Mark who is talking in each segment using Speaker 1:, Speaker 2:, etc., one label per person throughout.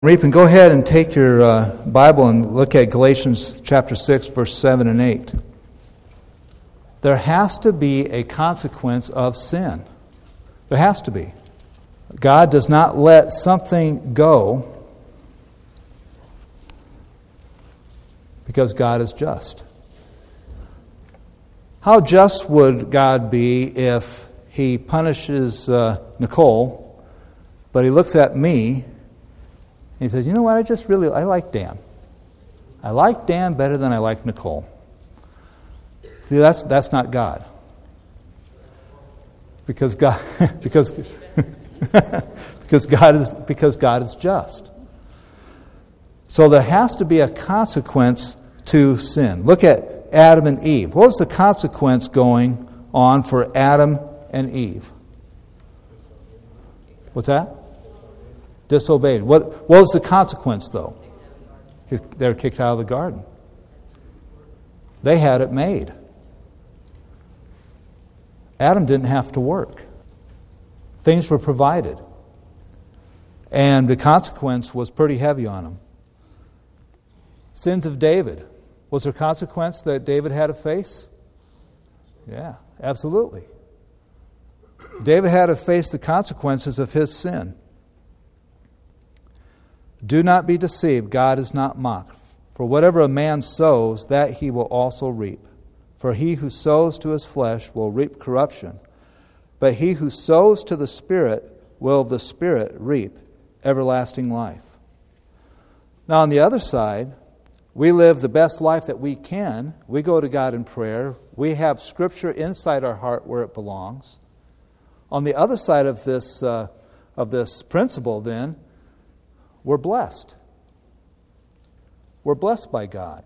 Speaker 1: Reap, and go ahead and take your Bible and look at Galatians chapter 6, verse 7 and 8. There has to be a consequence of sin. There has to be. God does not let something go because God is just. How just would God be if He punishes Nicole, but He looks at me and He says, you know what, I like Dan. I like Dan better than I like Nicole. See, that's not God. Because God because God is just. So there has to be a consequence to sin. Look at Adam and Eve. What was the consequence going on for Adam and Eve? What's that? Disobeyed. What was the consequence, though? They were kicked out of the garden. They had it made. Adam didn't have to work. Things were provided. And the consequence was pretty heavy on him. Sins of David. Was there consequence that David had to face? Yeah, absolutely. David had to face the consequences of his sin. Do not be deceived, God is not mocked. For whatever a man sows, that he will also reap. For he who sows to his flesh will reap corruption, but he who sows to the Spirit will of the Spirit reap everlasting life. Now on the other side, we live the best life that we can. We go to God in prayer. We have Scripture inside our heart where it belongs. On the other side of this principle, then, we're blessed. We're blessed by God.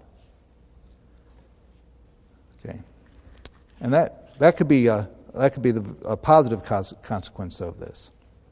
Speaker 1: Okay, and that could be a positive consequence of this.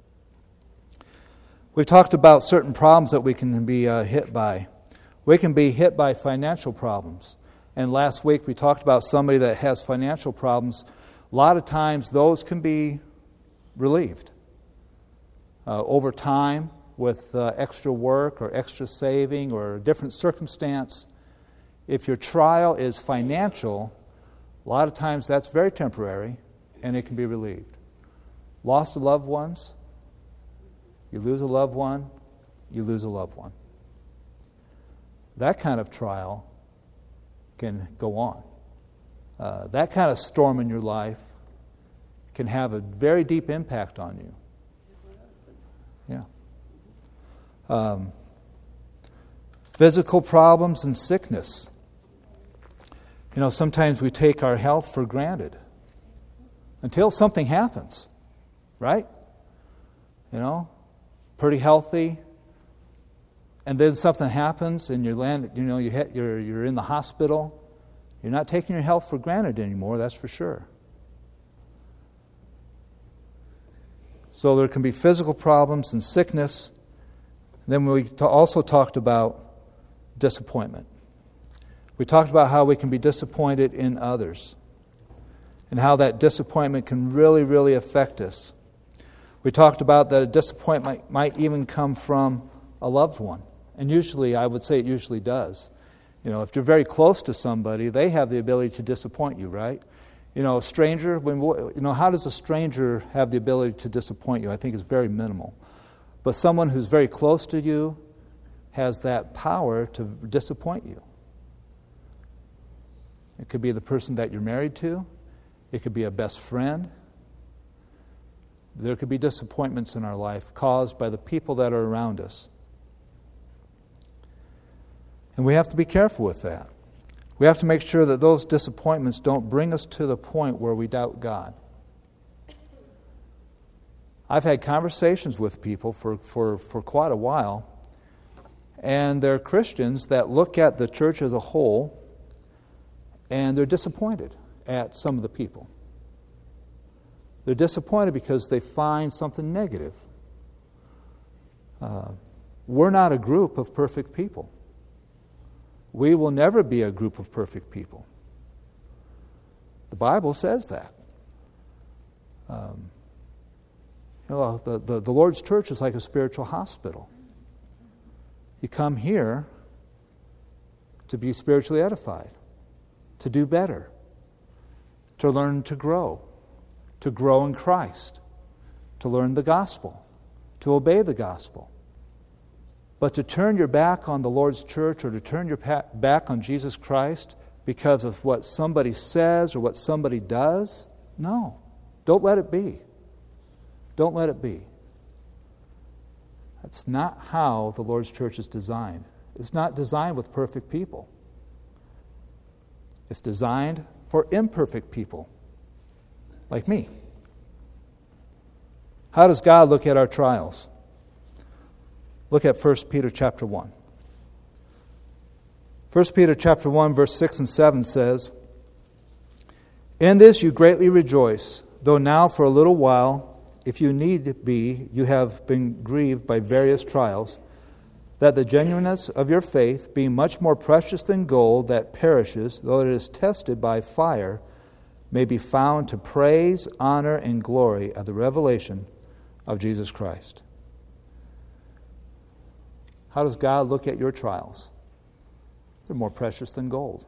Speaker 1: We've talked about certain problems that we can be hit by. We can be hit by financial problems. And last week we talked about somebody that has financial problems. A lot of times those can be relieved over time with extra work or extra saving or a different circumstance. If your trial is financial, a lot of times that's very temporary and it can be relieved. Lost of loved ones, you lose a loved one, you lose a loved one. That kind of trial can go on. That kind of storm in your life can have a very deep impact on you. Yeah. Physical problems and sickness. You know, sometimes we take our health for granted until something happens, right? You know, pretty healthy, and then something happens, and you're in the hospital. You're not taking your health for granted anymore, that's for sure. So there can be physical problems and sickness. Then we also talked about disappointment. We talked about how we can be disappointed in others and how that disappointment can really, really affect us. We talked about that a disappointment might even come from a loved one. And usually, I would say it usually does. You know, if you're very close to somebody, they have the ability to disappoint you, right? You know, a stranger, how does a stranger have the ability to disappoint you? I think it's very minimal. But someone who's very close to you has that power to disappoint you. It could be the person that you're married to. It could be a best friend. There could be disappointments in our life caused by the people that are around us. And we have to be careful with that. We have to make sure that those disappointments don't bring us to the point where we doubt God. I've had conversations with people for quite a while, and they're Christians that look at the church as a whole, and they're disappointed at some of the people. They're disappointed because they find something negative. We're not a group of perfect people. We will never be a group of perfect people. The Bible says that. The Lord's church is like a spiritual hospital. You come here to be spiritually edified, to do better, to learn to grow in Christ, to learn the gospel, to obey the gospel. But to turn your back on the Lord's church or to turn your back on Jesus Christ because of what somebody says or what somebody does, no. Don't let it be. Don't let it be. That's not how the Lord's church is designed. It's not designed with perfect people. It's designed for imperfect people, like me. How does God look at our trials? Look at 1 Peter chapter 1. 1 Peter chapter 1, verse 6 and 7 says, "In this you greatly rejoice, though now for a little while, if you need be, you have been grieved by various trials, that the genuineness of your faith, being much more precious than gold that perishes, though it is tested by fire, may be found to praise, honor, and glory at the revelation of Jesus Christ." How does God look at your trials? They're more precious than gold.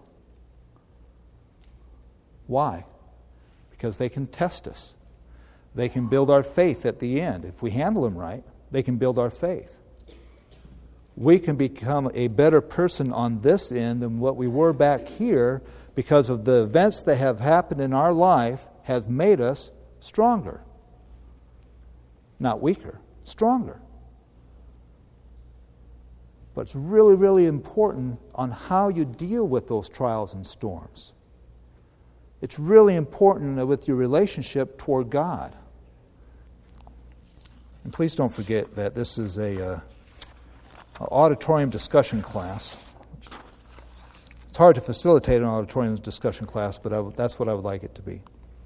Speaker 1: Why? Because they can test us. They can build our faith at the end. If we handle them right, they can build our faith. We can become a better person on this end than what we were back here because of the events that have happened in our life have made us stronger. Not weaker, stronger. But it's really, really important on how you deal with those trials and storms. It's really important with your relationship toward God. And please don't forget that this is an auditorium discussion class. It's hard to facilitate an auditorium discussion class, but that's what I would like it to be.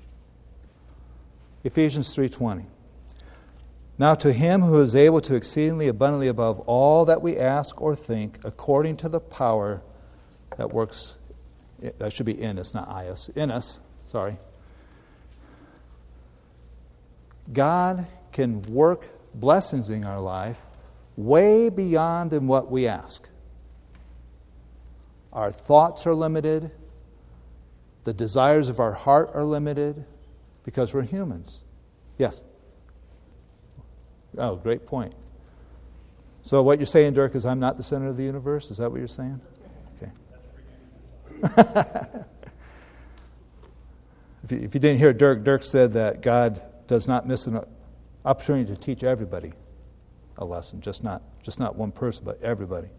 Speaker 1: Ephesians 3:20. "Now to him who is able to exceedingly abundantly above all that we ask or think, according to the power that works," that should be in us, not us, in us, sorry. God can work blessings in our life way beyond than what we ask. Our thoughts are limited. The desires of our heart are limited because we're humans. Yes? Oh, great point. So what you're saying, Dirk, is I'm not the center of the universe? Is that what you're saying? Okay. If you didn't hear Dirk said that God does not miss an opportunity to teach everybody a lesson, just not one person, but everybody.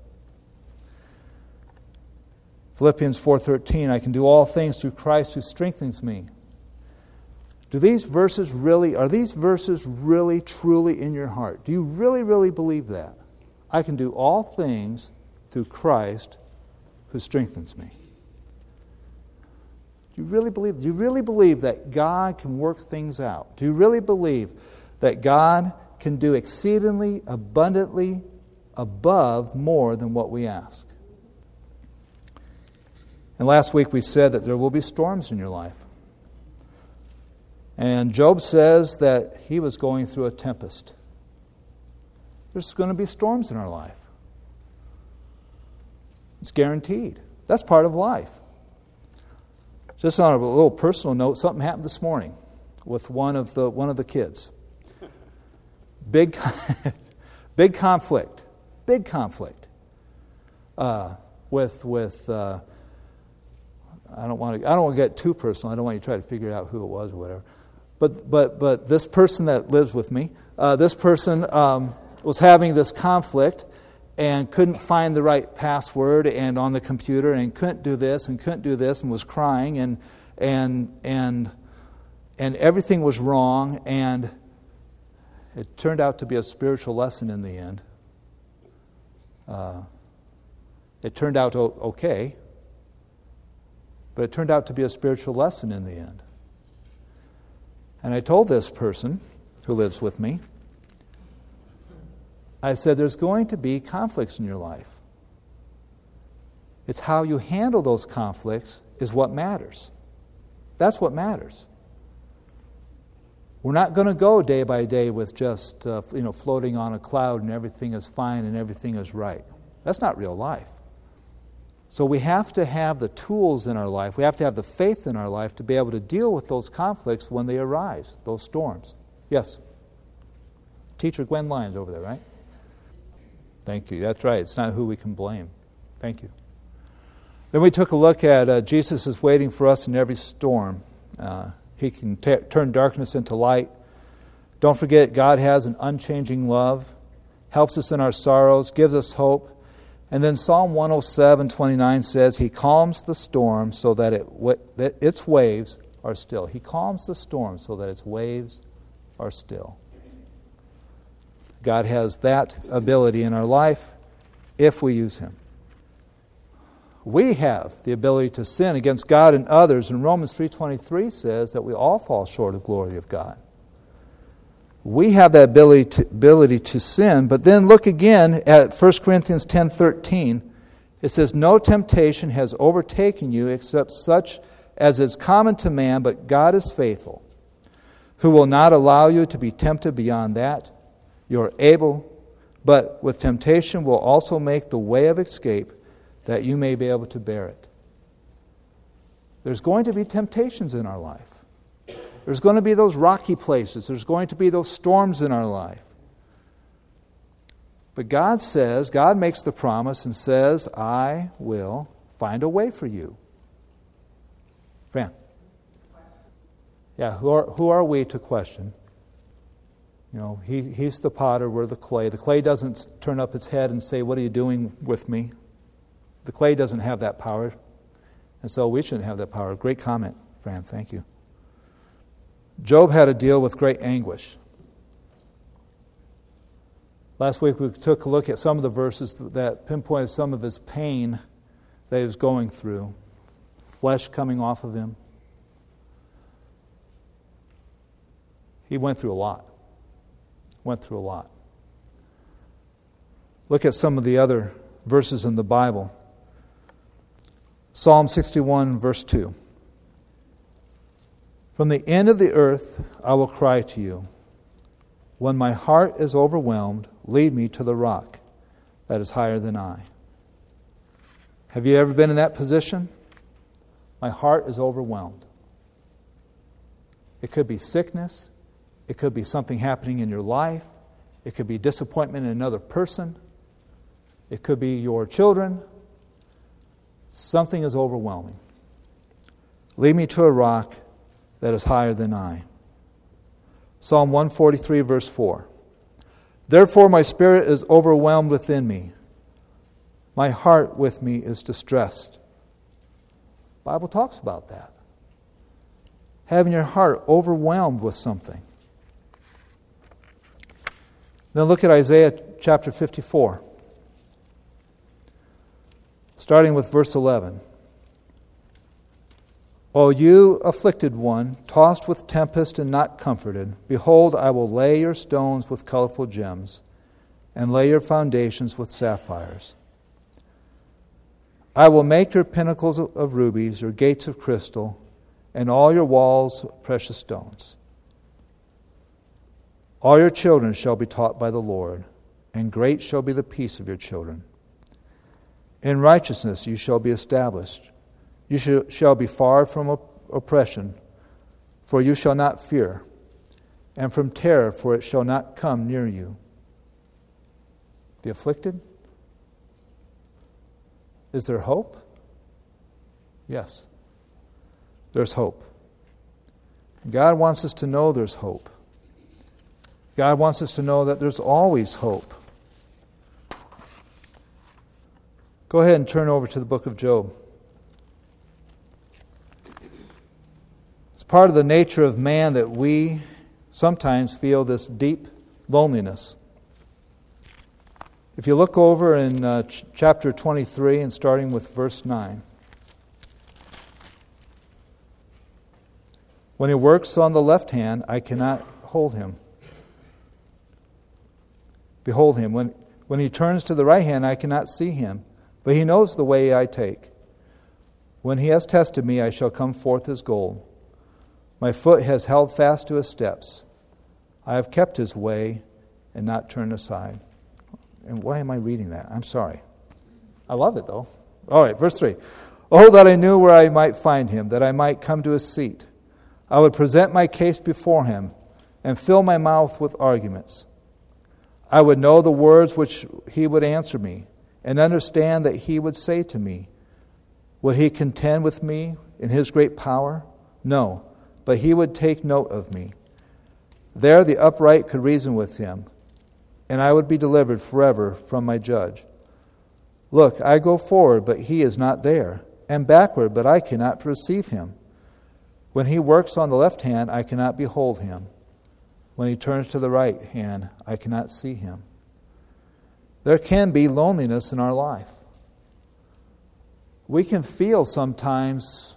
Speaker 1: Philippians 4:13, "I can do all things through Christ who strengthens me." Are these verses really truly in your heart? Do you really, really believe that? I can do all things through Christ who strengthens me. Do you really believe? Do you really believe that God can work things out? Do you really believe that God can do exceedingly, abundantly, above more than what we ask? And last week we said that there will be storms in your life. And Job says that he was going through a tempest. There's going to be storms in our life. It's guaranteed. That's part of life. Just on a little personal note, something happened this morning with one of the kids. Big conflict. Big conflict. With I don't want to get too personal. I don't want you to try to figure out who it was or whatever. But this person that lives with me, this person was having this conflict and couldn't find the right password and on the computer and couldn't do this and was crying and everything was wrong, and it turned out to be a spiritual lesson in the end. It turned out okay, but it turned out to be a spiritual lesson in the end. And I told this person who lives with me, I said, there's going to be conflicts in your life. It's how you handle those conflicts is what matters. That's what matters. We're not going to go day by day with just floating on a cloud and everything is fine and everything is right. That's not real life. So we have to have the tools in our life. We have to have the faith in our life to be able to deal with those conflicts when they arise, those storms. Yes? Teacher Gwen Lyons over there, right? Thank you. That's right. It's not who we can blame. Thank you. Then we took a look at Jesus is waiting for us in every storm. He can turn darkness into light. Don't forget, God has an unchanging love, helps us in our sorrows, gives us hope. And then Psalm 107:29 says, He calms the storm so that its waves are still. He calms the storm so that its waves are still. God has that ability in our life if we use Him. We have the ability to sin against God and others, and Romans 3:23 says that we all fall short of the glory of God. We have that ability to sin, but then look again at 1 Corinthians 10:13. It says, No temptation has overtaken you except such as is common to man, but God is faithful, who will not allow you to be tempted beyond that you are able, but with temptation will also make the way of escape that you may be able to bear it. There's going to be temptations in our life. There's going to be those rocky places. There's going to be those storms in our life. But God makes the promise and says, I will find a way for you. Fran? Yeah, who are we to question? He's the potter, we're the clay. The clay doesn't turn up its head and say, what are you doing with me? The clay doesn't have that power. And so we shouldn't have that power. Great comment, Fran. Thank you. Job had to deal with great anguish. Last week we took a look at some of the verses that pinpointed some of his pain that he was going through. Flesh coming off of him. He went through a lot. Look at some of the other verses in the Bible. Psalm 61, verse 2. From the end of the earth I will cry to you. When my heart is overwhelmed, lead me to the rock that is higher than I. Have you ever been in that position? My heart is overwhelmed. It could be sickness. It could be something happening in your life. It could be disappointment in another person. It could be your children. Something is overwhelming. Lead me to a rock that is higher than I. Psalm 143, verse 4. Therefore my spirit is overwhelmed within me. My heart with me is distressed. The Bible talks about that. Having your heart overwhelmed with something. Then look at Isaiah chapter 54. Starting with verse 11. O you afflicted one, tossed with tempest and not comforted, behold, I will lay your stones with colorful gems, and lay your foundations with sapphires. I will make your pinnacles of rubies, your gates of crystal, and all your walls of precious stones. All your children shall be taught by the Lord, and great shall be the peace of your children. In righteousness you shall be established. You shall be far from oppression, for you shall not fear, and from terror, for it shall not come near you. The afflicted? Is there hope? Yes. There's hope. God wants us to know there's hope. God wants us to know that there's always hope. Go ahead and turn over to the book of Job. It's part of the nature of man that we sometimes feel this deep loneliness. If you look over in chapter 23 and starting with verse 9. When he works on the left hand, I cannot hold him. Behold him. When he turns to the right hand, I cannot see him. But he knows the way I take. When he has tested me, I shall come forth as gold. My foot has held fast to his steps. I have kept his way and not turned aside. And why am I reading that? I'm sorry. I love it, though. All right, verse 3. Oh, that I knew where I might find him, that I might come to his seat. I would present my case before him and fill my mouth with arguments. I would know the words which he would answer me and understand that he would say to me. Would he contend with me in his great power? No, but he would take note of me. There the upright could reason with him, and I would be delivered forever from my judge. Look, I go forward, but he is not there, and backward, but I cannot perceive him. When he works on the left hand, I cannot behold him. When he turns to the right hand, I cannot see him. There can be loneliness in our life. We can feel sometimes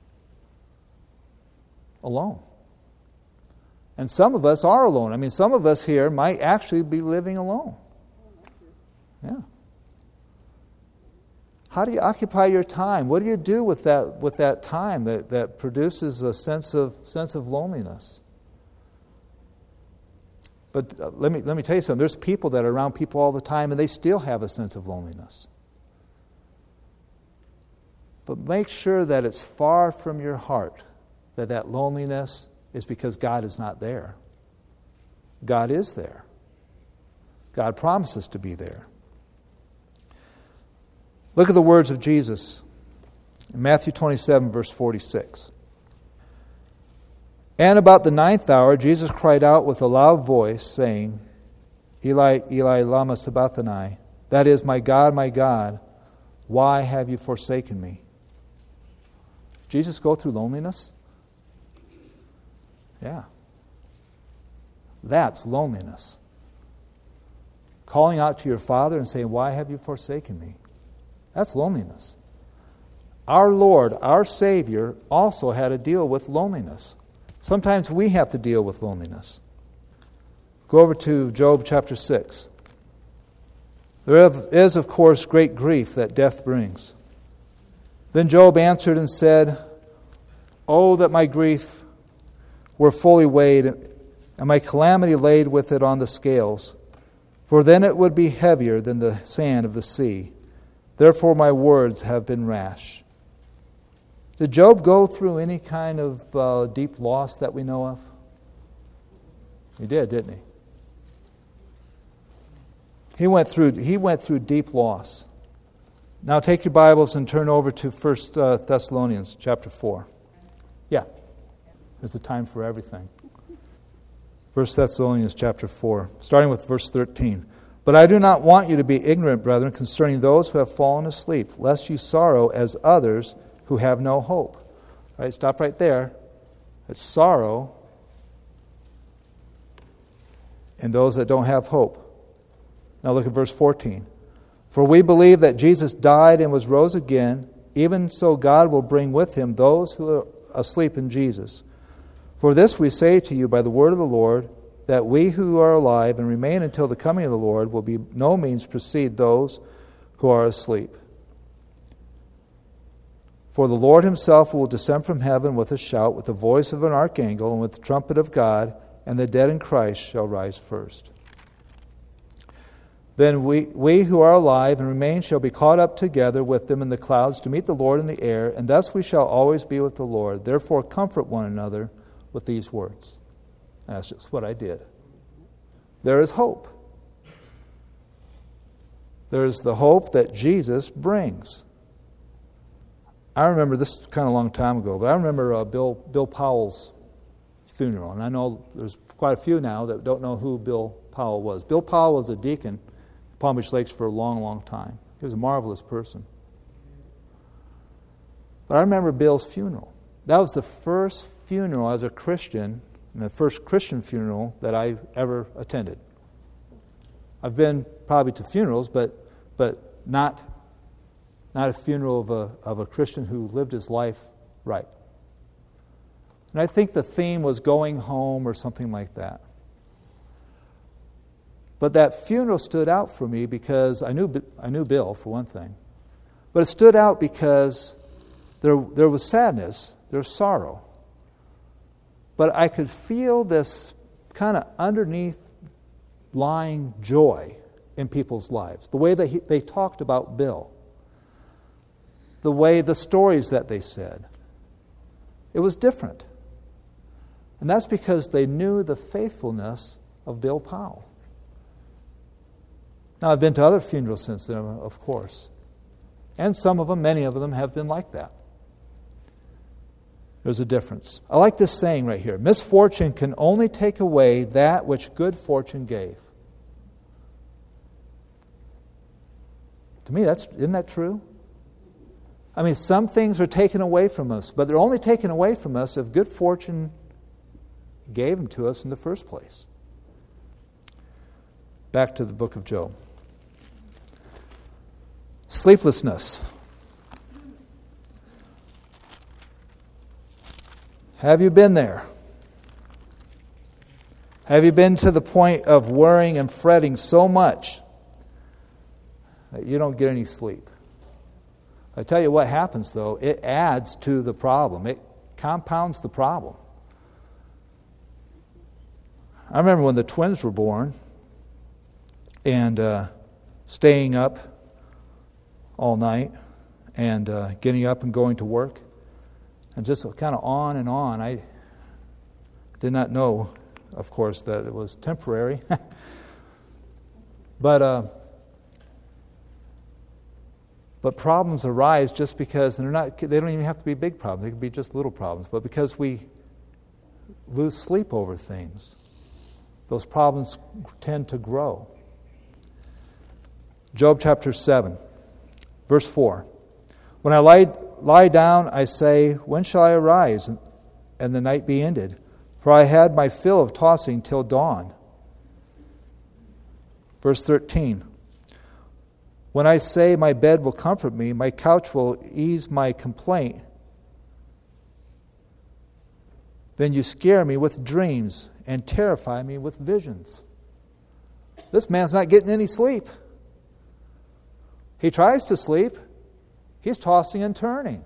Speaker 1: alone. And some of us are alone. I mean, some of us here might actually be living alone. Yeah. How do you occupy your time? What do you do with that time that produces a sense of loneliness? But let me tell you something. There's people that are around people all the time, and they still have a sense of loneliness. But make sure that it's far from your heart that loneliness is because God is not there. God is there. God promises to be there. Look at the words of Jesus in Matthew 27, verse 46. And about the 9th hour, Jesus cried out with a loud voice, saying, Eli, Eli, lama sabachthani. That is, my God, why have you forsaken me? Jesus go through loneliness? Yeah. That's loneliness. Calling out to your Father and saying, why have you forsaken me? That's loneliness. Our Lord, our Savior, also had to deal with loneliness. Sometimes we have to deal with loneliness. Go over to Job chapter 6. There is, of course, great grief that death brings. Then Job answered and said, Oh, that my grief were fully weighed, and my calamity laid with it on the scales. For then it would be heavier than the sand of the sea. Therefore my words have been rash. Did Job go through any kind of deep loss that we know of? He did, didn't he? He went through deep loss. Now take your Bibles and turn over to 1 Thessalonians chapter 4. Yeah, there's a time for everything. 1 Thessalonians chapter 4, starting with verse 13. But I do not want you to be ignorant, brethren, concerning those who have fallen asleep, lest you sorrow as others who have no hope. All right, stop right there. It's sorrow in those that don't have hope. Now look at verse 14. For we believe that Jesus died and was rose again, even so God will bring with him those who are asleep in Jesus. For this we say to you by the word of the Lord, that we who are alive and remain until the coming of the Lord will be no means precede those who are asleep. For the Lord himself will descend from heaven with a shout, with the voice of an archangel, and with the trumpet of God, and the dead in Christ shall rise first. Then we who are alive and remain shall be caught up together with them in the clouds to meet the Lord in the air, and thus we shall always be with the Lord. Therefore comfort one another with these words. And that's just what I did. There is hope. There is the hope that Jesus brings. I remember this kind of a long time ago, but I remember Bill Powell's funeral. And I know there's quite a few now that don't know who Bill Powell was. Bill Powell was a deacon in Palm Beach Lakes for a long, long time. He was a marvelous person. But I remember Bill's funeral. That was the first funeral as a Christian, and the first Christian funeral that I ever attended. I've been probably to funerals, but not a funeral of a Christian who lived his life right. And I think the theme was going home or something like that. But that funeral stood out for me because I knew Bill, for one thing. But it stood out because there was sadness, there was sorrow. But I could feel this kind of underneath lying joy in people's lives. The way that they talked about Bill. the stories that they said. It was different. And that's because they knew the faithfulness of Bill Powell. Now, I've been to other funerals since then, of course. And some of them, many of them, have been like that. There's a difference. I like this saying right here. Misfortune can only take away that which good fortune gave. To me, isn't that true? I mean, some things are taken away from us, but they're only taken away from us if good fortune gave them to us in the first place. Back to the book of Job. Sleeplessness. Have you been there? Have you been to the point of worrying and fretting so much that you don't get any sleep? I tell you what happens, though. It adds to the problem. It compounds the problem. I remember when the twins were born and staying up all night and getting up and going to work and just kind of on and on. I did not know, of course, that it was temporary. But problems arise just because, and they don't even have to be big problems. They can be just little problems. But because we lose sleep over things, those problems tend to grow. Job chapter 7, verse 4. When I lie down, I say, when shall I arise and the night be ended? For I had my fill of tossing till dawn. Verse 13. When I say my bed will comfort me, my couch will ease my complaint, then you scare me with dreams and terrify me with visions. This man's not getting any sleep. He tries to sleep. He's tossing and turning.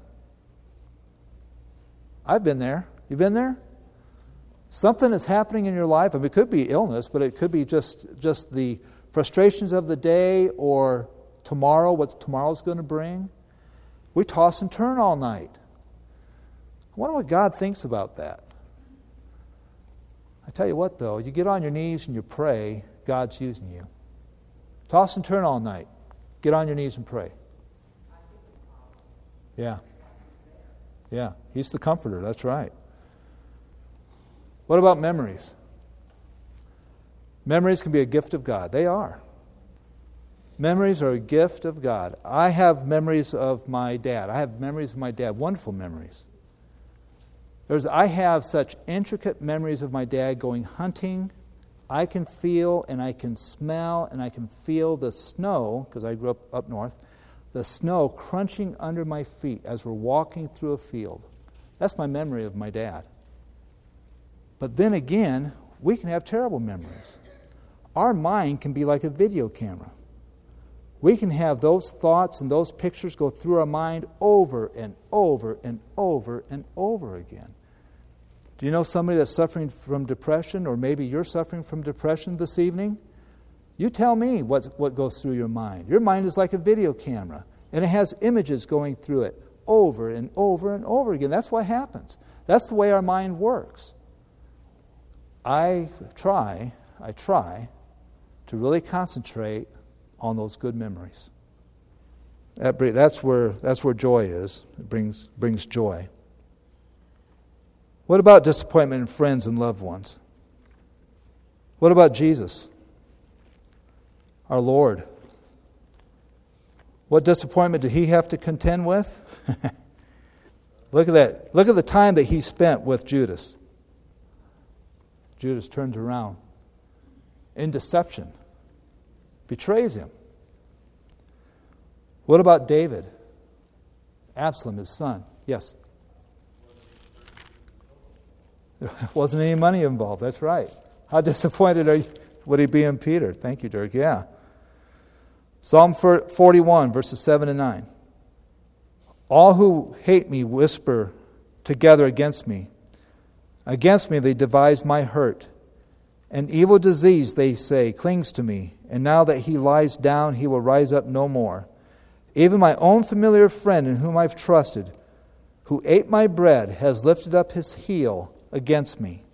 Speaker 1: I've been there. You've been there? Something is happening in your life. I mean, it could be illness, but it could be just the frustrations of the day or tomorrow, what tomorrow's going to bring. We toss and turn all night. I wonder what God thinks about that. I tell you what, though, you get on your knees and you pray, God's using you. Toss and turn all night. Get on your knees and pray. Yeah. Yeah, He's the comforter, that's right. What about memories? Memories can be a gift of God. They are. Memories are a gift of God. I have memories of my dad. Wonderful memories. I have such intricate memories of my dad going hunting. I can feel and I can smell and I can feel the snow, because I grew up north, the snow crunching under my feet as we're walking through a field. That's my memory of my dad. But then again, we can have terrible memories. Our mind can be like a video camera. We can have those thoughts and those pictures go through our mind over and over and over and over again. Do you know somebody that's suffering from depression, or maybe you're suffering from depression this evening? You tell me what goes through your mind. Your mind is like a video camera, and it has images going through it over and over and over again. That's what happens. That's the way our mind works. I try to really concentrate on those good memories. That's where joy is. It brings joy. What about disappointment in friends and loved ones? What about Jesus, our Lord? What disappointment did He have to contend with? Look at that. Look at the time that He spent with Judas. Judas turns around in deception, betrays Him. What about David? Absalom, his son. Yes. There wasn't any money involved. That's right. How disappointed would he be in Peter? Thank you, Dirk. Yeah. Psalm 41, verses 7 and 9. All who hate me whisper together against me. Against me they devise my hurt. An evil disease, they say, clings to me. And now that he lies down, he will rise up no more. Even my own familiar friend in whom I've trusted, who ate my bread, has lifted up his heel against me.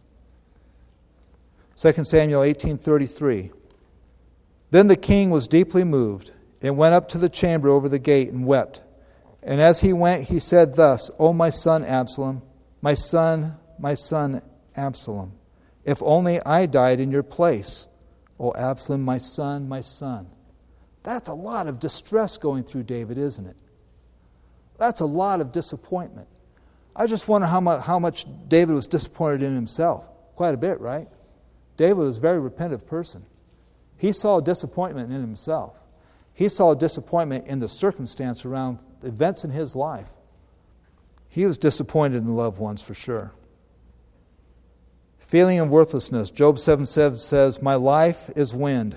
Speaker 1: 2 Samuel 18:33. Then the king was deeply moved and went up to the chamber over the gate and wept. And as he went, he said thus, O my son Absalom, my son Absalom, if only I died in your place. O Absalom, my son, my son. That's a lot of distress going through David, isn't it? That's a lot of disappointment. I just wonder how much David was disappointed in himself. Quite a bit, right? David was a very repentant person. He saw disappointment in himself. He saw disappointment in the circumstance around events in his life. He was disappointed in loved ones for sure. Feeling of worthlessness. Job 7:7 says, my life is wind.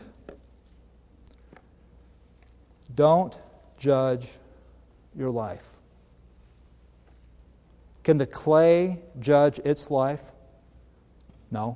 Speaker 1: Don't judge your life. Can the clay judge its life? No.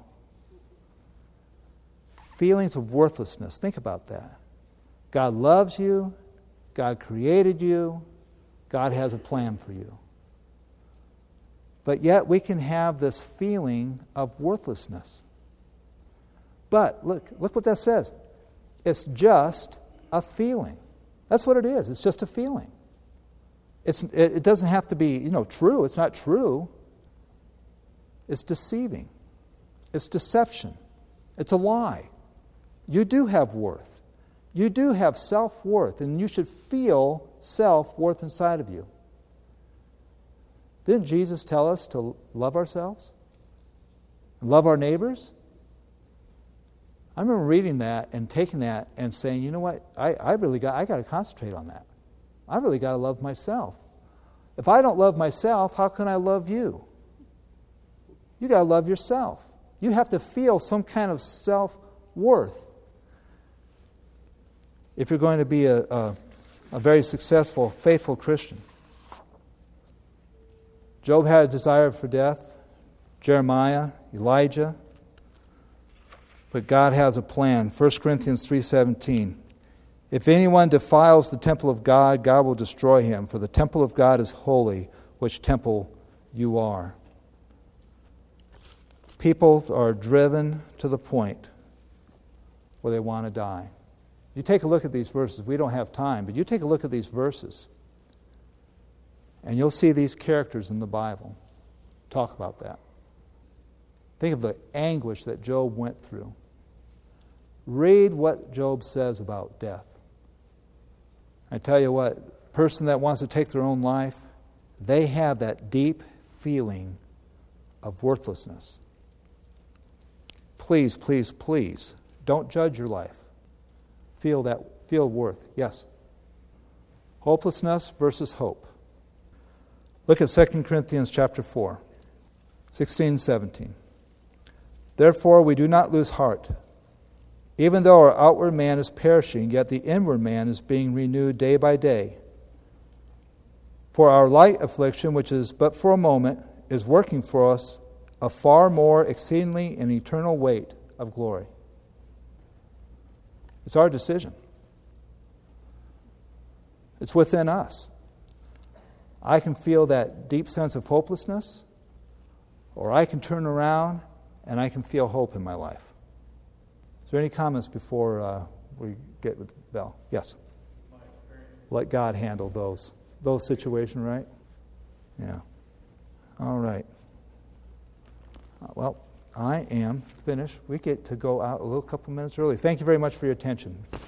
Speaker 1: Feelings of worthlessness. Think about that. God loves you. God created you. God has a plan for you. But yet we can have this feeling of worthlessness. But look what that says. It's just a feeling. That's what it is. It's just a feeling. It doesn't have to be, true. It's not true. It's deceiving. It's deception. It's a lie. You do have worth. You do have self-worth, and you should feel self-worth inside of you. Didn't Jesus tell us to love ourselves? Love our neighbors? I remember reading that and taking that and saying, you know what, I got to concentrate on that. I really got to love myself. If I don't love myself, how can I love you? You got to love yourself. You have to feel some kind of self-worth if you're going to be a very successful, faithful Christian. Job had a desire for death. Jeremiah, Elijah. But God has a plan. 1 Corinthians 3:17. If anyone defiles the temple of God, God will destroy him, for the temple of God is holy, which temple you are. People are driven to the point where they want to die. You take a look at these verses. We don't have time, but you take a look at these verses, and you'll see these characters in the Bible. Talk about that. Think of the anguish that Job went through. Read what Job says about death. I tell you what, a person that wants to take their own life, they have that deep feeling of worthlessness. Please, please, please, don't judge your life. Feel worth. Yes. Hopelessness versus hope. Look at 2 Corinthians chapter 4, 16, 17. Therefore we do not lose heart. Even though our outward man is perishing, yet the inward man is being renewed day by day. For our light affliction, which is but for a moment, is working for us a far more exceedingly and eternal weight of glory. It's our decision. It's within us. I can feel that deep sense of hopelessness, or I can turn around and I can feel hope in my life. Is there any comments before we get with Bell? Yes. Let God handle those situations, right? Yeah. All right. Well, I am finished. We get to go out a little couple minutes early. Thank you very much for your attention.